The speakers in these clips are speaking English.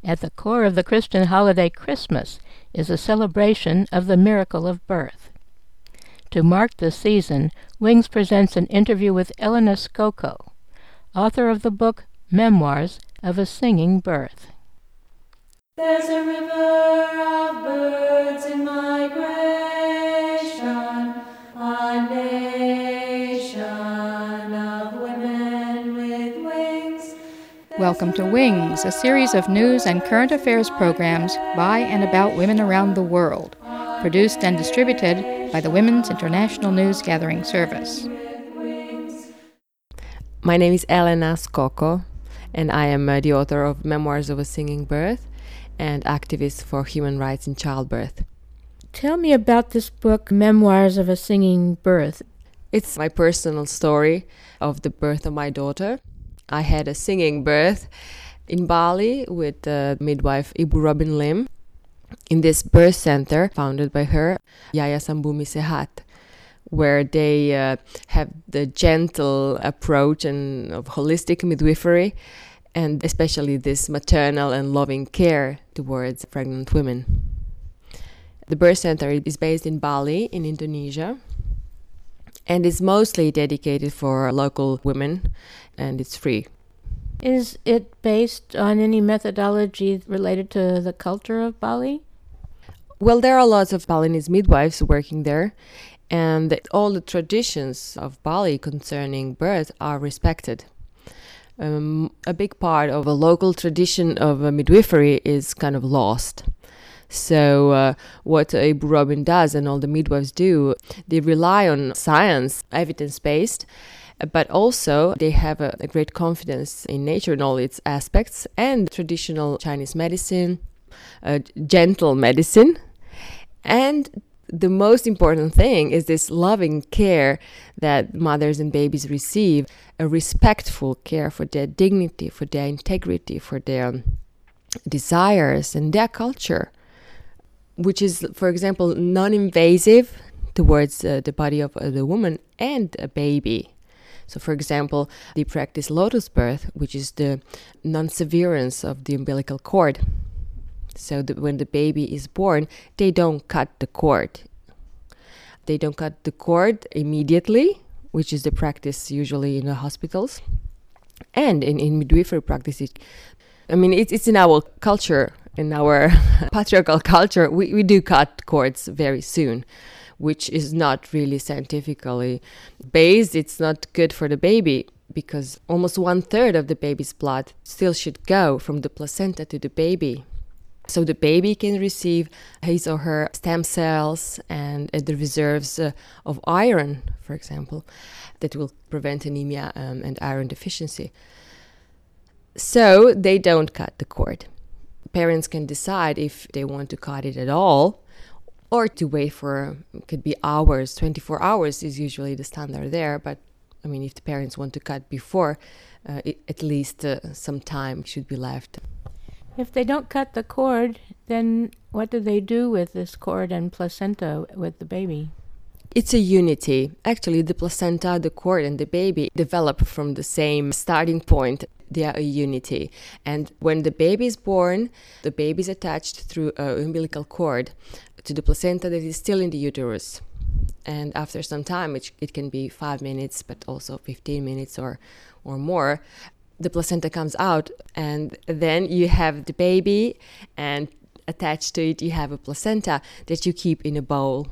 At the core of the Christian holiday Christmas is a celebration of the miracle of birth. To mark this season, Wings presents an interview with Elena Skoko, author of the book Memoirs of a Singing Birth. There's a river of birds in migration, a nation of women with wings. Welcome to Wings, a series of news and current affairs programs by and about women around the world, produced and distributed by the Women's International News Gathering Service. My name is Elena Skoko, and I am the author of Memoirs of a Singing Birth and activist for human rights in childbirth. Tell me about this book, Memoirs of a Singing Birth. It's my personal story of the birth of my daughter. I had a singing birth in Bali with midwife Ibu Robin Lim in this birth center founded by her, Yayasan Bumi Sehat, where they have the gentle approach and of holistic midwifery, and especially this maternal and loving care towards pregnant women. The birth center is based in Bali, in Indonesia, and is mostly dedicated for local women, and it's free. Is it based on any methodology related to the culture of Bali? Well, there are lots of Balinese midwives working there, and all the traditions of Bali concerning birth are respected. A big part of a local tradition of midwifery is kind of lost. So what Ibu Robin does and all the midwives do, they rely on science, evidence-based, but also they have a great confidence in nature in all its aspects, and traditional Chinese medicine, gentle medicine, and the most important thing is this loving care that mothers and babies receive, a respectful care for their dignity, for their integrity, for their desires and their culture, which is, for example, non-invasive towards the body of the woman and a baby. So, for example, they practice lotus birth, which is the non-severance of the umbilical cord. So when the baby is born, they don't cut the cord. They don't cut the cord immediately, which is the practice usually in the hospitals. And in midwifery practice, it's in our culture, in our patriarchal culture, we do cut cords very soon, which is not really scientifically based. It's not good for the baby, because almost 1/3 of the baby's blood still should go from the placenta to the baby. So the baby can receive his or her stem cells and the reserves of iron, for example, that will prevent anemia and iron deficiency. So they don't cut the cord. Parents can decide if they want to cut it at all, or to wait for, could be hours, 24 hours is usually the standard there. But if the parents want to cut before, at least some time should be left. If they don't cut the cord, then what do they do with this cord and placenta with the baby? It's a unity. Actually, the placenta, the cord, and the baby develop from the same starting point. They are a unity. And when the baby is born, the baby is attached through an umbilical cord to the placenta that is still in the uterus. And after some time, it can be 5 minutes, but also 15 minutes or more, the placenta comes out, and then you have the baby, and attached to it you have a placenta that you keep in a bowl.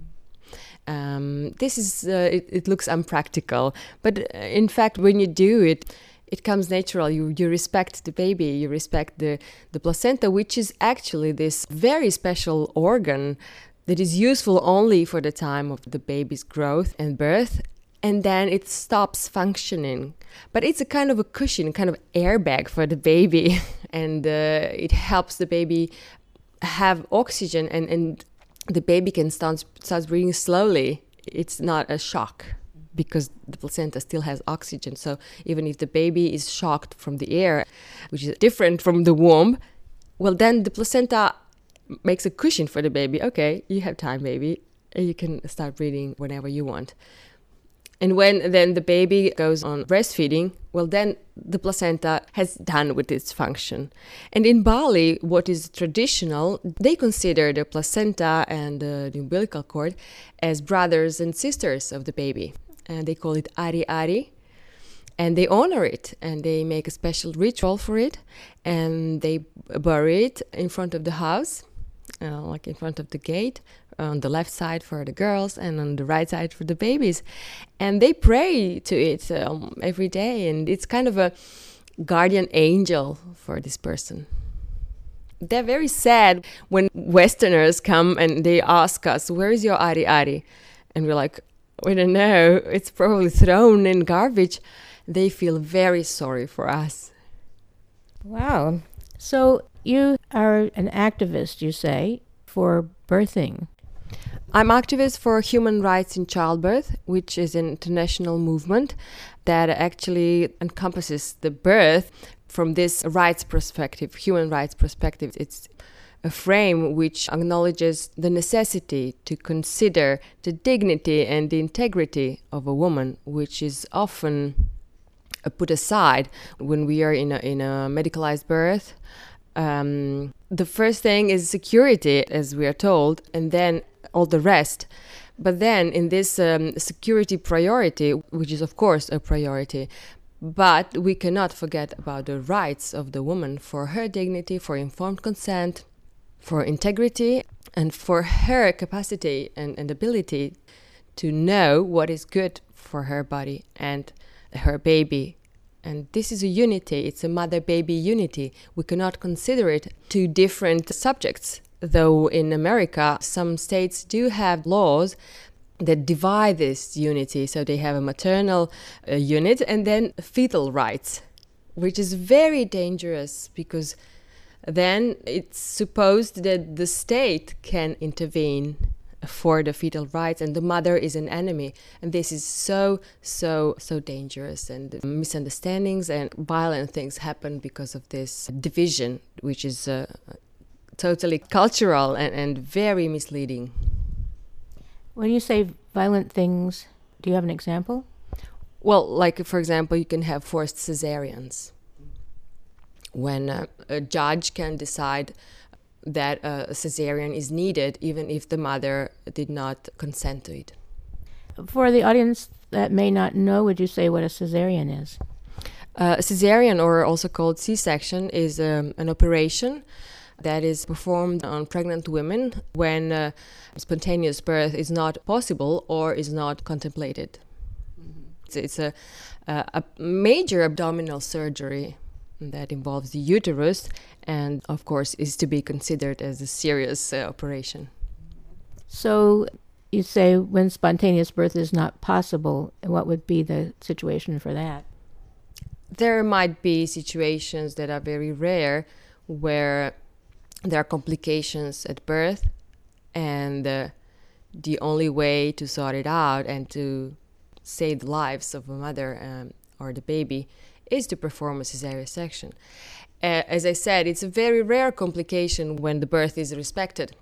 This is it looks unpractical, but in fact when you do it, it comes natural. You respect the baby, you respect the placenta, which is actually this very special organ that is useful only for the time of the baby's growth and birth, and then it stops functioning. But it's a kind of a cushion, kind of airbag for the baby, and it helps the baby have oxygen, and the baby can start breathing slowly. It's not a shock, because the placenta still has oxygen. So even if the baby is shocked from the air, which is different from the womb, well, then the placenta makes a cushion for the baby. Okay, you have time, baby. You can start breathing whenever you want. And when then the baby goes on breastfeeding, well, then the placenta has done with its function. And in Bali, what is traditional, they consider the placenta and the umbilical cord as brothers and sisters of the baby. And they call it ari-ari. And they honor it, and they make a special ritual for it, and they bury it in front of the house, like in front of the gate, on the left side for the girls and on the right side for the babies. And they pray to it every day, and it's kind of a guardian angel for this person. They're very sad when Westerners come and they ask us, where is your ari-ari? And we're like, we don't know, it's probably thrown in garbage. They feel very sorry for us. Wow. So you are an activist, you say, for birthing. I'm activist for human rights in childbirth, which is an international movement that actually encompasses the birth from this rights perspective, human rights perspective. It's a frame which acknowledges the necessity to consider the dignity and the integrity of a woman, which is often put aside when we are in a medicalized birth. The first thing is security, as we are told, and then all the rest. But then in this security priority, which is of course a priority, but we cannot forget about the rights of the woman for her dignity, for informed consent, for integrity, and for her capacity and ability to know what is good for her body and her baby. And this is a unity, it's a mother-baby unity. We cannot consider it two different subjects, though in America some states do have laws that divide this unity. So they have a maternal unit and then fetal rights, which is very dangerous because then it's supposed that the state can intervene for the fetal rights and the mother is an enemy. And this is so dangerous, and misunderstandings and violent things happen because of this division, which is totally cultural and very misleading. When you say violent things, do you have an example? Well, like for example, you can have forced cesareans. When a judge can decide that a cesarean is needed even if the mother did not consent to it. For the audience that may not know, would you say what a cesarean is? A cesarean, or also called C-section, is an operation that is performed on pregnant women when spontaneous birth is not possible or is not contemplated. Mm-hmm. It's a major abdominal surgery that involves the uterus and, of course, is to be considered as a serious operation. So you say when spontaneous birth is not possible, what would be the situation for that? There might be situations that are very rare where there are complications at birth, and the only way to sort it out and to save the lives of a mother or the baby is to perform a cesarean section. As I said, it's a very rare complication when the birth is respected.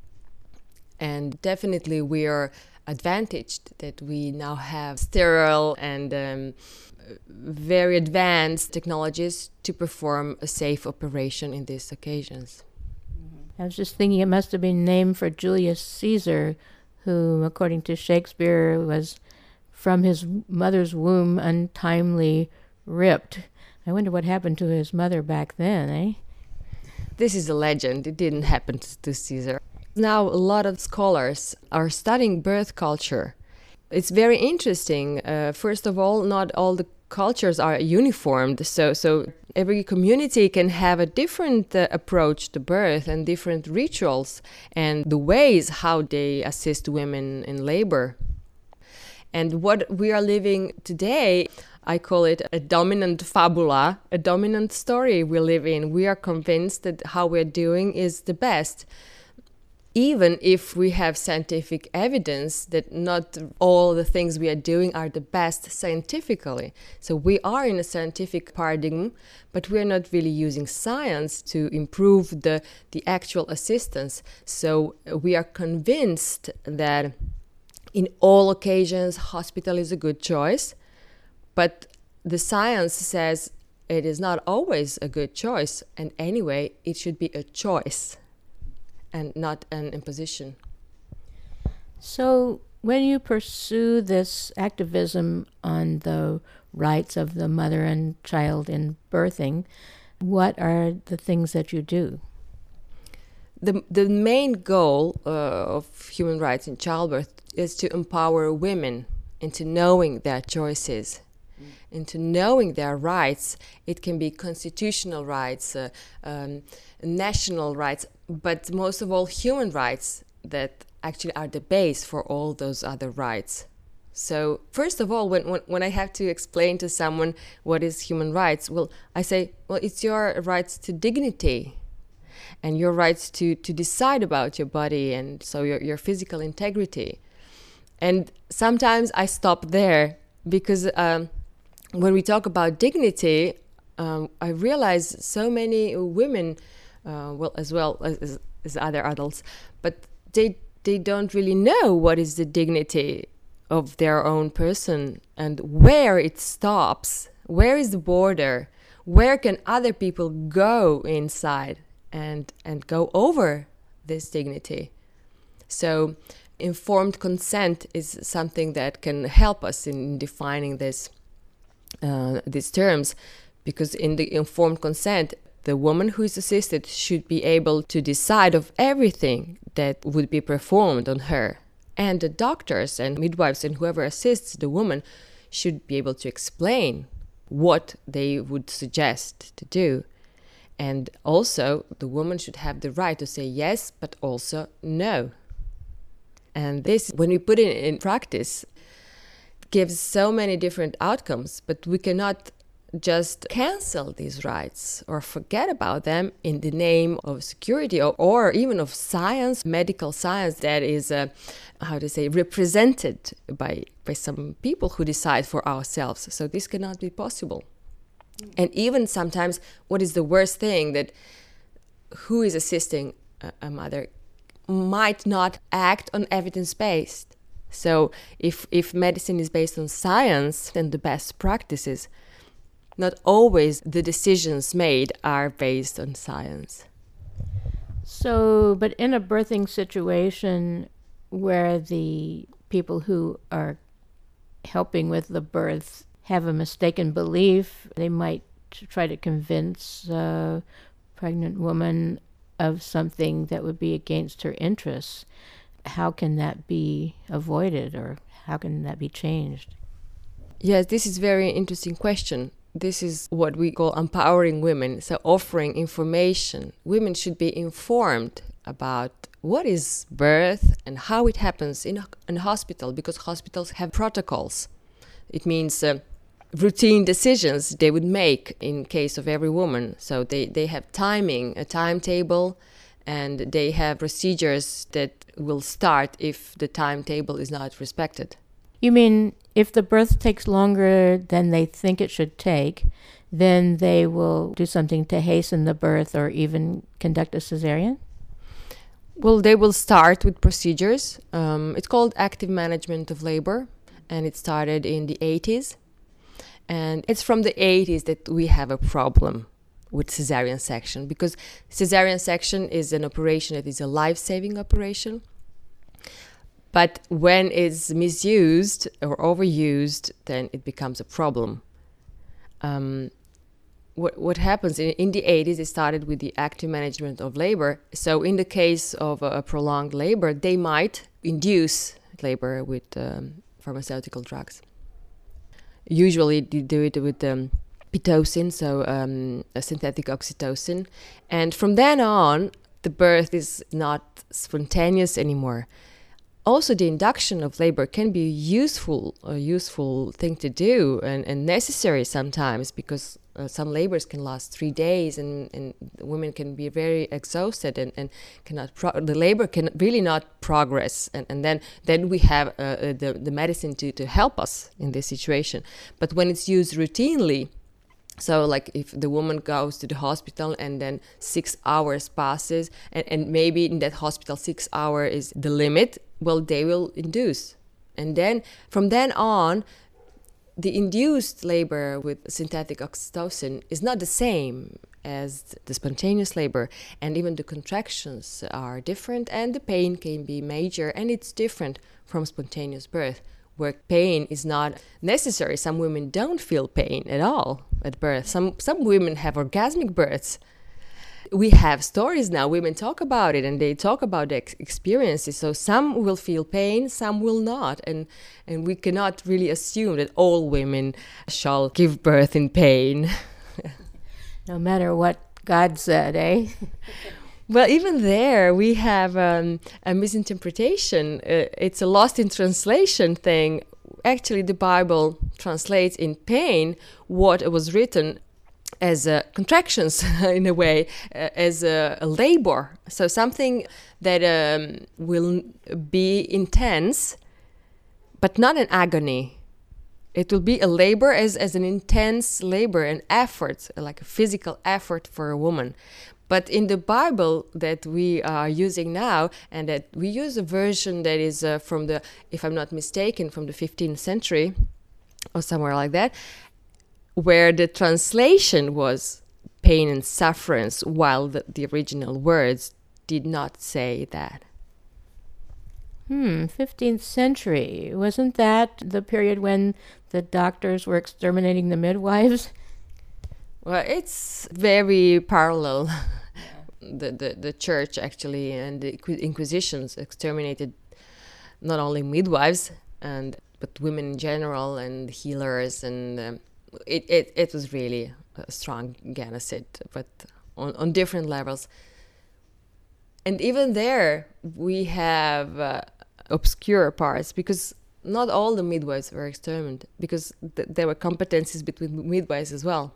And definitely we are advantaged that we now have sterile and very advanced technologies to perform a safe operation in these occasions. I was just thinking it must have been named for Julius Caesar, who, according to Shakespeare, was from his mother's womb untimely ripped. I wonder what happened to his mother back then, eh? This is a legend. It didn't happen to Caesar. Now a lot of scholars are studying birth culture. It's very interesting. First of all, not all the cultures are uniformed. So every community can have a different approach to birth and different rituals and the ways how they assist women in labor. And what we are living today, I call it a dominant fabula, a dominant story we live in. We are convinced that how we're doing is the best, even if we have scientific evidence that not all the things we are doing are the best scientifically. So we are in a scientific paradigm, but we are not really using science to improve the actual assistance. So we are convinced that in all occasions, hospital is a good choice. But the science says it is not always a good choice. And anyway, it should be a choice and not an imposition. So when you pursue this activism on the rights of the mother and child in birthing, what are the things that you do? The main goal of human rights in childbirth is to empower women into knowing their choices, into knowing their rights. It can be constitutional rights, national rights, but most of all human rights that actually are the base for all those other rights. So first of all, when I have to explain to someone what is human rights, well, I say, well, it's your rights to dignity and your rights to decide about your body, and so your physical integrity. And sometimes I stop there because when we talk about dignity, I realize so many women, well as other adults, but they don't really know what is the dignity of their own person and where it stops. Where is the border? Where can other people go inside and go over this dignity? So informed consent is something that can help us in defining these terms, because in the informed consent, the woman who is assisted should be able to decide of everything that would be performed on her. And the doctors and midwives and whoever assists the woman should be able to explain what they would suggest to do. And also, the woman should have the right to say yes, but also no. And this, when we put it in practice, gives so many different outcomes, but we cannot just cancel these rights or forget about them in the name of security or even of science, medical science that is, represented by some people who decide for ourselves. So this cannot be possible. And even sometimes, what is the worst thing, that who is assisting a mother might not act on evidence-based. So if medicine is based on science and the best practices, not always the decisions made are based on science. So, but in a birthing situation where the people who are helping with the birth have a mistaken belief, they might try to convince a pregnant woman of something that would be against her interests. How can that be avoided, or how can that be changed? Yes, this is a very interesting question. This is what we call empowering women, so offering information. Women should be informed about what is birth and how it happens in a hospital, because hospitals have protocols. It means routine decisions they would make in case of every woman. So they have timing, a timetable, and they have procedures that will start if the timetable is not respected. You mean if the birth takes longer than they think it should take, then they will do something to hasten the birth or even conduct a cesarean? Well, they will start with procedures. It's called active management of labor, and it started in the 80s. And it's from the 80s that we have a problem with cesarean section, because cesarean section is an operation that is a life-saving operation. But when it's misused or overused, then it becomes a problem. What happens in the 80s, it started with the active management of labor. So in the case of a prolonged labor, they might induce labor with pharmaceutical drugs. Usually they do it with Pitocin, so a synthetic oxytocin. And from then on, the birth is not spontaneous anymore. Also, the induction of labor can be a useful thing to do and necessary sometimes, because some labors can last 3 days and women can be very exhausted and cannot the labor can really not progress. And then we have the medicine to help us in this situation. But when it's used routinely, so like if the woman goes to the hospital and then 6 hours passes and maybe in that hospital 6 hours is the limit, well, they will induce And then from then on, the induced labor with synthetic oxytocin is not the same as the spontaneous labor, and even the contractions are different, and the pain can be major, and it's different from spontaneous birth, where pain is not necessary. Some women don't feel pain at all at birth. Some women have orgasmic births. We have stories now, women talk about it, and they talk about their experiences. So some will feel pain, some will not, and we cannot really assume that all women shall give birth in pain. No matter what God said, eh? Well, even there we have a misinterpretation. It's a lost in translation thing. Actually, the Bible translates in pain what was written as contractions, in a way, as a labor. So something that will be intense, but not an agony. It will be a labor as an intense labor, an effort, like a physical effort for a woman. But in the Bible that we are using now, and that we use a version that is from the, if I'm not mistaken, from the 15th century or somewhere like that, where the translation was pain and sufferance, while the original words did not say that. 15th century. Wasn't that the period when the doctors were exterminating the midwives? Well, it's very parallel. The church actually and the Inquisitions exterminated not only midwives but women in general and healers, and it was really a strong genocide, but on different levels. And even there we have obscure parts, because not all the midwives were exterminated, because there were competencies between midwives as well.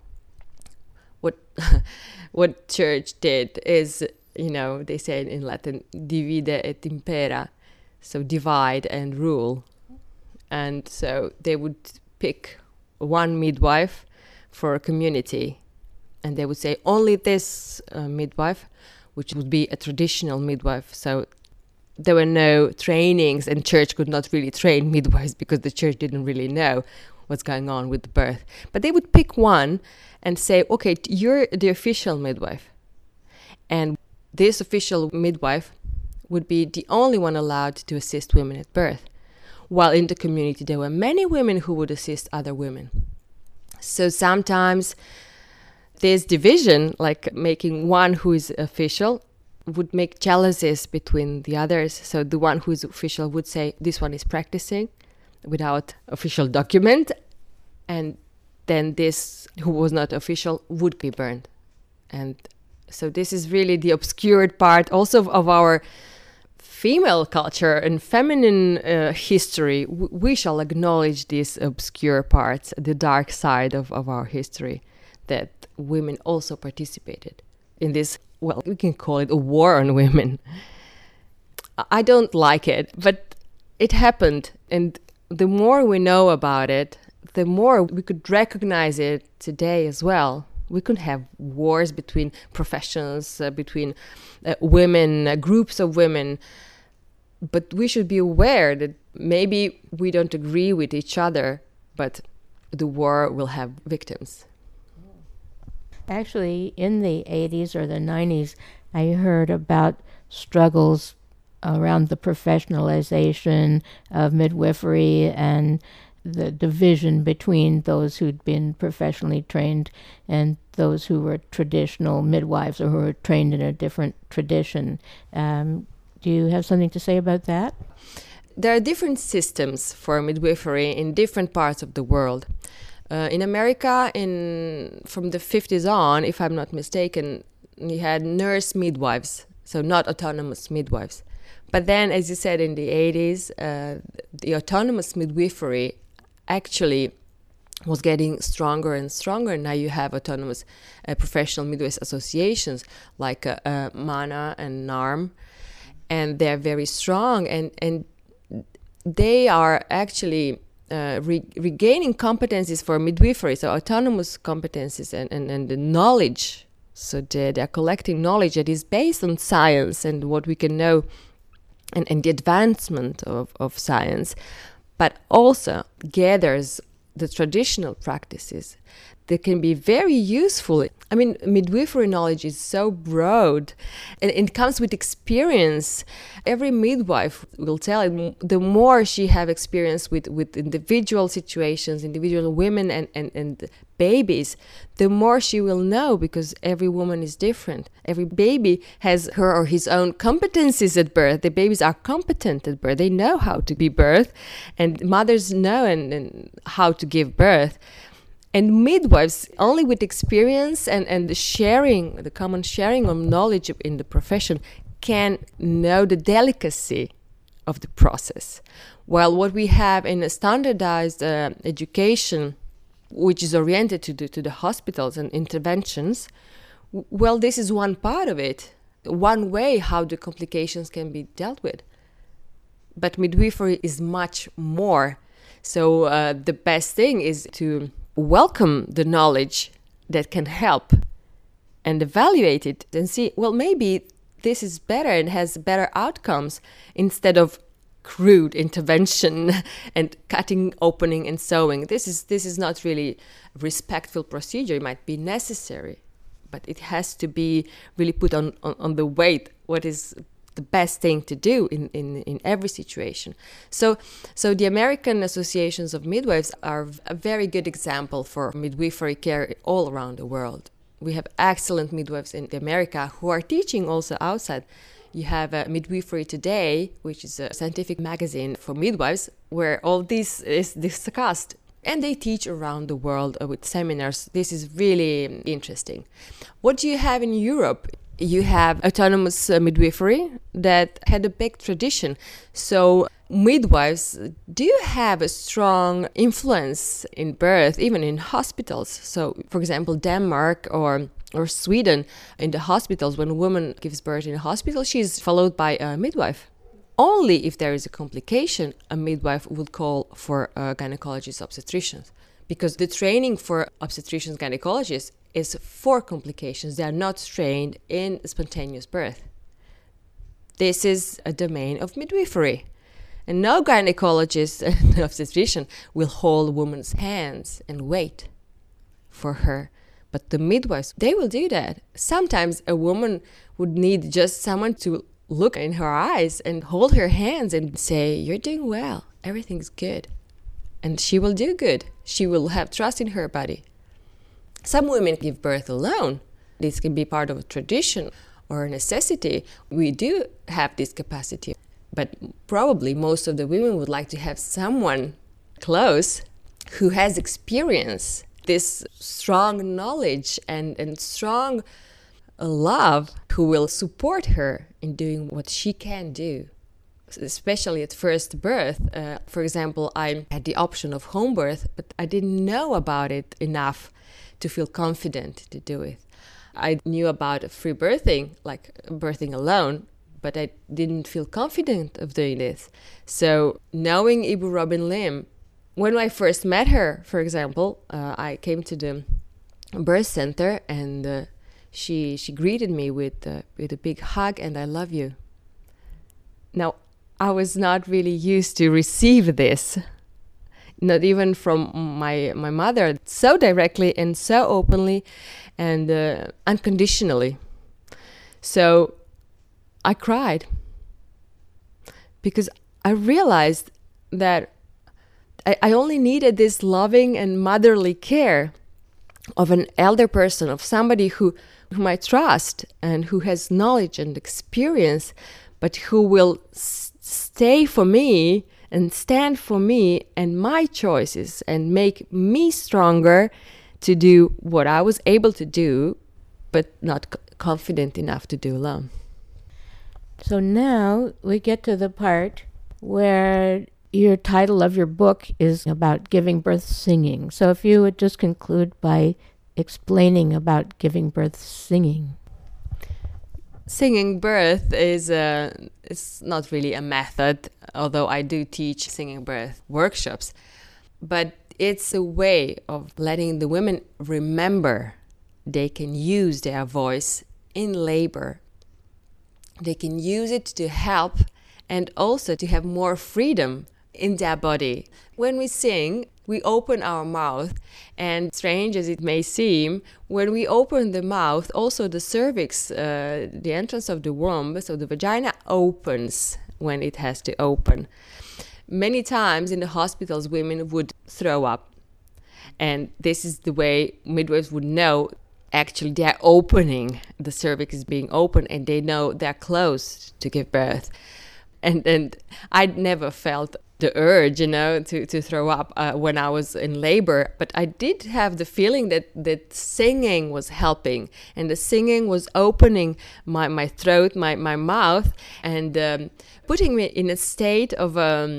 What church did is, they say in Latin, divide et impera, so divide and rule. And so they would pick one midwife for a community, and they would say only this midwife, which would be a traditional midwife. So there were no trainings, and church could not really train midwives because the church didn't really know what's going on with the birth. But they would pick one and say, okay, you're the official midwife. And this official midwife would be the only one allowed to assist women at birth. While in the community, there were many women who would assist other women. So sometimes this division, like making one who is official, would make jealousies between the others. So the one who is official would say, this one is practicing without official document, and then this who was not official would be burned. And so this is really the obscured part also of our female culture and feminine history. We shall acknowledge these obscure parts, the dark side of our history, that women also participated in this. Well, we can call it a war on women. I don't like it, but it happened. And the more we know about it, the more we could recognize it today as well. We could have wars between professions, between women, groups of women. But we should be aware that maybe we don't agree with each other, but the war will have victims. Actually, in the 80s or the 90s, I heard about struggles around the professionalization of midwifery and the division between those who'd been professionally trained and those who were traditional midwives or who were trained in a different tradition. Do you have something to say about that? There are different systems for midwifery in different parts of the world. In America, from the 50s on, if I'm not mistaken, you had nurse midwives, so not autonomous midwives. But then, as you said, in the 80s, the autonomous midwifery actually was getting stronger and stronger. Now you have autonomous professional midwives associations like MANA and NARM, and they're very strong, and they are actually regaining competencies for midwifery, so autonomous competencies and the knowledge. So they're collecting knowledge that is based on science and what we can know and the advancement of science. but also gathers the traditional practices that can be very useful. I mean, midwifery knowledge is so broad, and it comes with experience. Every midwife will tell it, the more she have experience with individual situations, individual women and babies, the more she will know, because every woman is different. Every baby has her or his own competencies at birth. The babies are competent at birth. They know how to be birthed, and mothers know and how to give birth. And midwives, only with experience and the common sharing of knowledge in the profession, can know the delicacy of the process. While what we have in a standardized education, which is oriented to the hospitals and interventions, well, this is one part of it, one way how the complications can be dealt with. But midwifery is much more. So the best thing is to welcome the knowledge that can help and evaluate it and see, well, maybe this is better and has better outcomes, instead of crude intervention and cutting, opening and sewing. This is not really a respectful procedure. It might be necessary, but it has to be really put on the weight what is the best thing to do in every situation. So the American associations of midwives are a very good example for midwifery care all around the world. We have excellent midwives in America who are teaching also outside. You have Midwifery Today, which is a scientific magazine for midwives, where all this is discussed. And they teach around the world with seminars. This is really interesting. What do you have in Europe? You have autonomous midwifery that had a big tradition. So midwives do have a strong influence in birth, even in hospitals. So, for example, Denmark or Sweden, in the hospitals, when a woman gives birth in a hospital, she's followed by a midwife. Only if there is a complication, a midwife would call for a gynecologist obstetrician, because the training for obstetricians gynecologists is for complications. They are not trained in spontaneous birth. This is a domain of midwifery. And no gynecologist and obstetrician will hold a woman's hands and wait for her. But the midwives, they will do that. Sometimes a woman would need just someone to look in her eyes and hold her hands and say, "You're doing well, everything's good." And she will do good. She will have trust in her body. Some women give birth alone. This can be part of a tradition or a necessity. We do have this capacity. But probably most of the women would like to have someone close who has experience, this strong knowledge and strong love, who will support her in doing what she can do, especially at first birth. For example, I had the option of home birth, but I didn't know about it enough to feel confident to do it. I knew about free birthing, like birthing alone, but I didn't feel confident of doing this. So knowing Ibu Robin Lim, when I first met her, for example, I came to the birth center and she greeted me with a big hug and "I love you." Now, I was not really used to receive this, not even from my mother, so directly and so openly and unconditionally. So I cried because I realized that I only needed this loving and motherly care of an elder person, of somebody whom I trust and who has knowledge and experience, but who will stay for me and stand for me and my choices and make me stronger to do what I was able to do, but not confident enough to do alone. So now we get to the part where your title of your book is about giving birth singing. So if you would just conclude by explaining about giving birth singing. Singing birth is it's not really a method, although I do teach singing birth workshops. But it's a way of letting the women remember they can use their voice in labor. They can use it to help and also to have more freedom in their body. When we sing, we open our mouth, and strange as it may seem, when we open the mouth, also the cervix, the entrance of the womb, so the vagina opens when it has to open. Many times in the hospitals, women would throw up, and this is the way midwives would know actually they're opening, the cervix is being open, and they know they're close to give birth. And I'd never felt the urge, to throw up when I was in labor, but I did have the feeling that singing was helping, and the singing was opening my throat, my mouth, and putting me in a state of,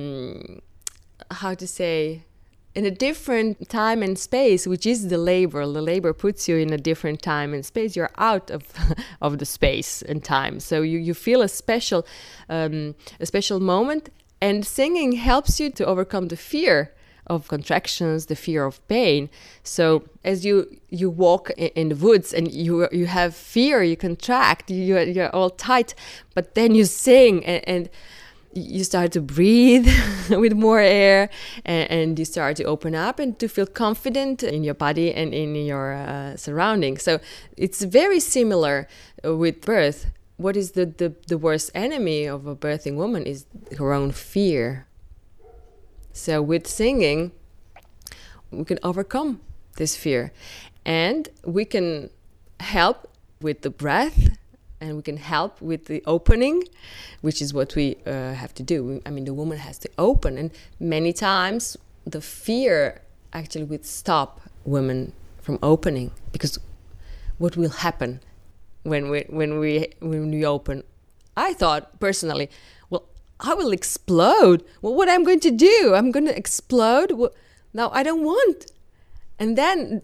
in a different time and space, which is the labor. The labor puts you in a different time and space. You're out of the space and time. So you feel a special moment. And singing helps you to overcome the fear of contractions, the fear of pain. So as you walk in the woods and you have fear, you contract, you're all tight, but then you sing and you start to breathe with more air, and you start to open up and to feel confident in your body and in your surroundings. So it's very similar with birth. What is the worst enemy of a birthing woman is her own fear. So with singing, we can overcome this fear, and we can help with the breath, and we can help with the opening, which is what we have to do. The woman has to open, and many times the fear actually would stop women from opening, because what will happen when we open? I thought personally, well, I will explode. Well, what I'm going to do? I'm going to explode? Well, no, I don't want. And then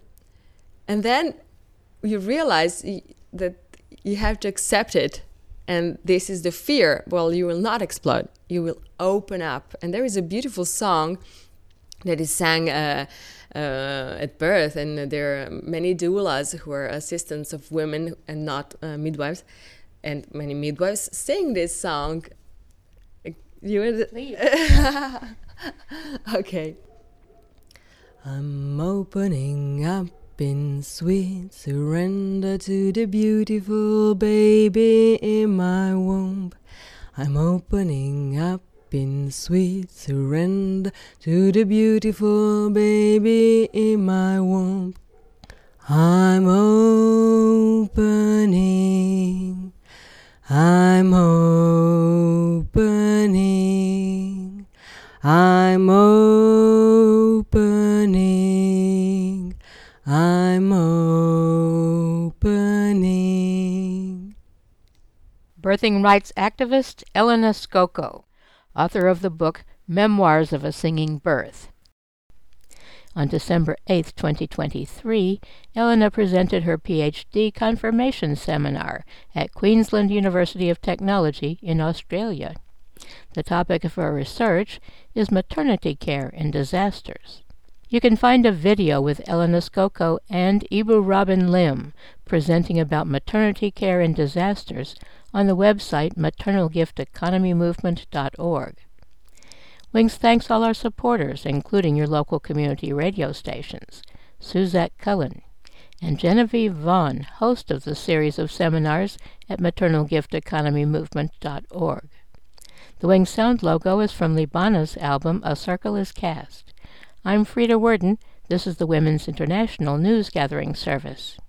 you realize that you have to accept it, and this is the fear. Well, you will not explode. You will open up. And there is a beautiful song that is sang at birth, and there are many doulas who are assistants of women and not midwives, and many midwives sing this song. Okay. I'm opening up in sweet surrender to the beautiful baby in my womb. I'm opening up in sweet surrender to the beautiful baby in my womb. I'm opening, I'm opening, I'm opening, I'm opening. Birthing rights activist Elena Skoko, author of the book Memoirs of a Singing Birth. On December 8, 2023, Elena presented her PhD confirmation seminar at Queensland University of Technology in Australia. The topic of her research is maternity care in disasters. You can find a video with Elena Skoko and Ibu Robin Lim presenting about maternity care in disasters on the website maternalgifteconomymovement.org. Wings thanks all our supporters, including your local community radio stations, Suzette Cullen, and Genevieve Vaughn, host of the series of seminars at maternalgifteconomymovement.org. The Wings sound logo is from Libana's album A Circle is Cast. I'm Frida Worden. This is the Women's International News Gathering Service.